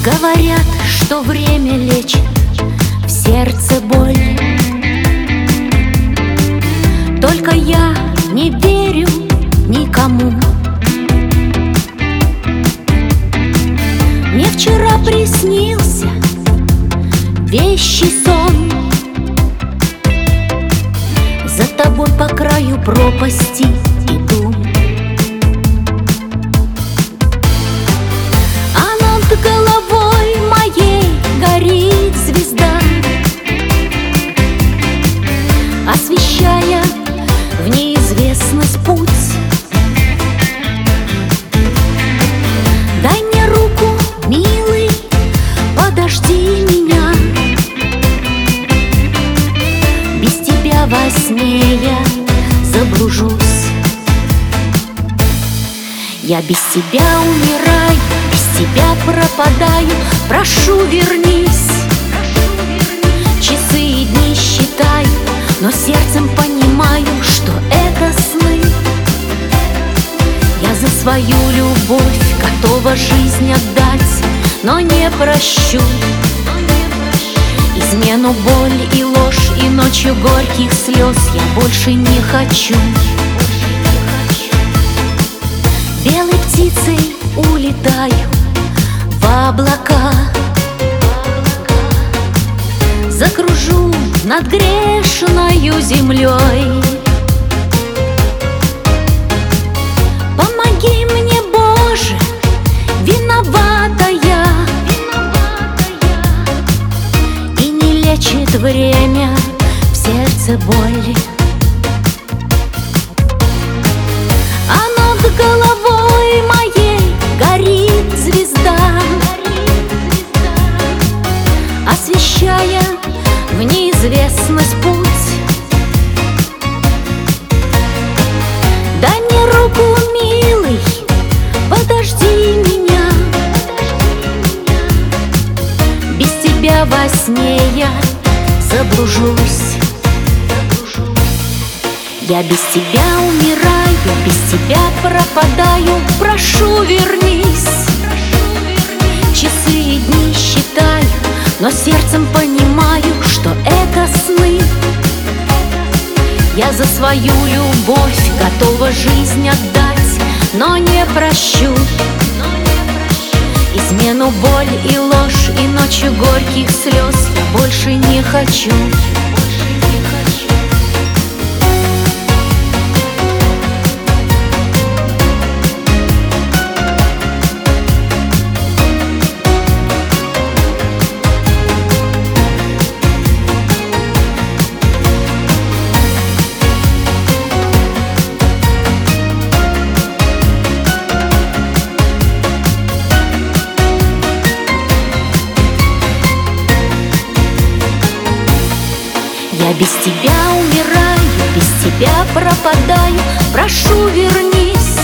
Говорят, что время лечит в сердце боль. Только я не верю никому. Мне вчера приснился вещий сон. За тобой по краю пропасти иду. А над головой моей горит звезда, освещая в неизвестность путь. Дай мне руку, милый, подожди меня. Без тебя во сне я заблужусь. Я без тебя умираю, без тебя пропадаю. Прошу, вернись. Часы и дни считаю, но сердцем понимаю, что это сны. Я за свою любовь готова жизнь отдать, но не прощу измену, боль и ложь, и ночью горьких слез я больше не хочу. Белой птицей улетаю в облака, закружу над грешною землей. Помоги мне, Боже, виновата я, и не лечит время в сердце боли. А над головой моей горит звезда, освещая в неизвестность путь. Дай мне руку, милый, подожди меня. Без тебя во сне я заблужусь. Я без тебя умираю, без тебя пропадаю. Прошу, вернись. Часы и дни считаю, но сердцем понимаю, что это сны. Я за свою любовь готова жизнь отдать, но не прощу измену, боль и ложь, и ночью горьких слез я больше не хочу. Я без тебя умираю, без тебя пропадаю. Прошу, вернись.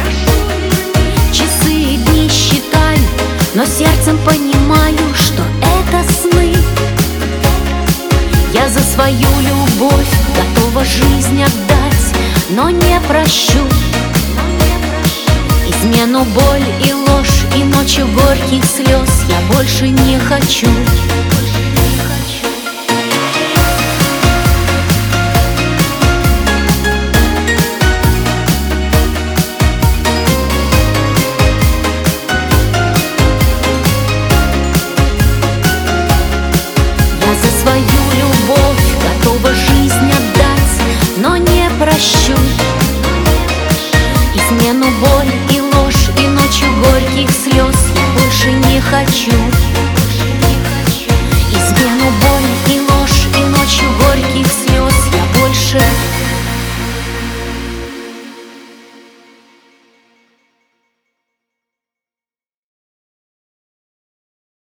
Часы и дни считаю, но сердцем понимаю, что это сны. Я за свою любовь готова жизнь отдать, но не прощу измену, боль и ложь, и ночью горьких слез я больше не хочу. Прощу измену, боль и ложь, и ночью горьких слез я больше не хочу.